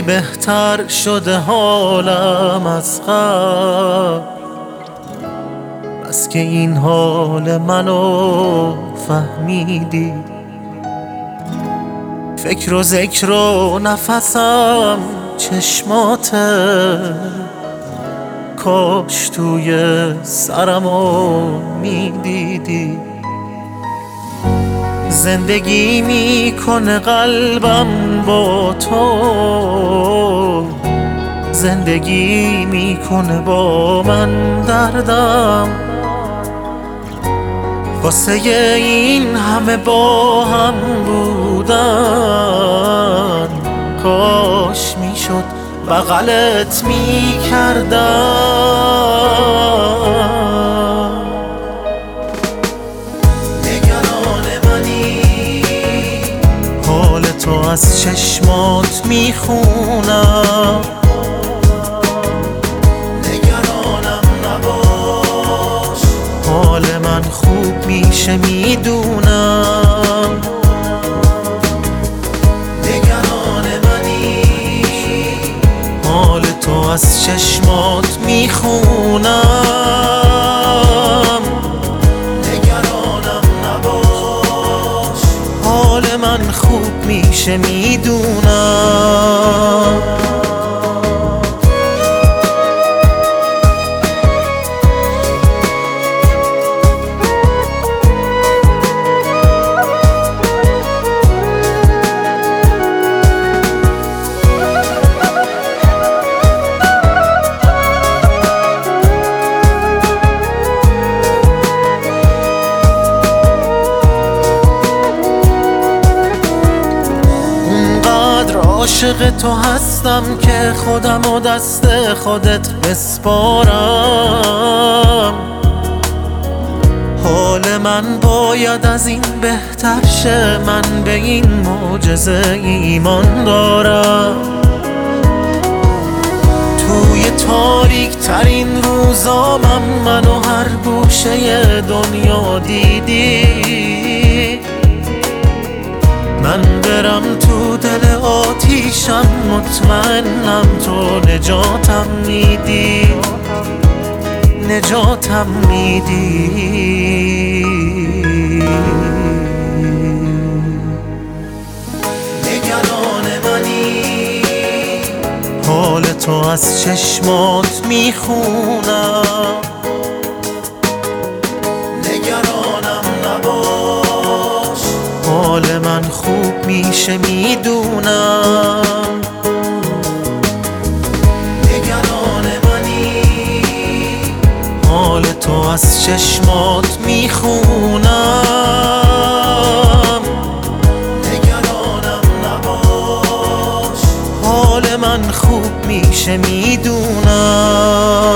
بهتر شده حالم از قبل، بس که این حال منو فهمیدی. فکر و ذکر و نفسم چشماته، کاش توی سرمو میدیدی. زندگی میکنه قلبم با تو، زندگی میکنه با من دردم. واسه این همه با هم بودن، کاش میشد بغلت میکردم. نگران منی، حال تو از چشمات میخونم. نگرانم نباش، حال من خوب میشه میدونم. نگران منی، حال تو از چشمات میخونم. نگرانم نباش، حال من خوب میشه میدونم. عاشق تو هستم که خودم و دست خودت بسپارم. حال من باید از این بهتر شه، من به این معجزه ایمان دارم. توی تاریک ترین روزامم منو هر گوشه دنیا دیدی. من برم تو دل آتیشم، مطمئنم تو نجاتم میدی، نجاتم میدی. نگران منی، حال تو از چشمات میخونم. نگرانم نباش، حال من خوب میشه میدونم. نگران منی، حال تو از چشمات میخونم. نگرانم نباش، حال من خوب میشه میدونم.